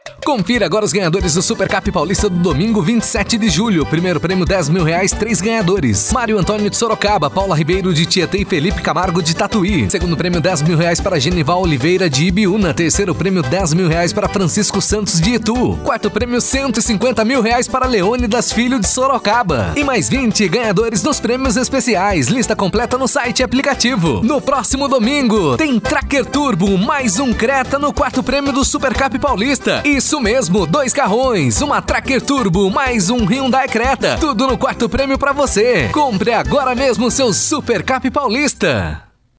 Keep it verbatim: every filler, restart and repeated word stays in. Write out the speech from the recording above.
Confira agora os ganhadores do Super Cap Paulista do domingo vinte e sete de julho. Primeiro prêmio dez mil reais, três ganhadores. Mário Antônio de Sorocaba, Paula Ribeiro de Tietê e Felipe Camargo de Tatuí. Segundo prêmio dez mil reais para Genival Oliveira de Ibiúna. Terceiro prêmio dez mil reais para Francisco Santos de Itu. Quarto prêmio cento e cinquenta mil reais para Leônidas Filho de Sorocaba. E mais vinte ganhadores nos prêmios especiais. Lista completa no site e aplicativo. No próximo domingo tem Tracker Turbo, mais um Creta no quarto prêmio do Super Cap Paulista. Isso mesmo, dois carrões, uma Tracker Turbo, mais um Hyundai Creta. Tudo no quarto prêmio pra você. Compre agora mesmo seu Super Cap Paulista.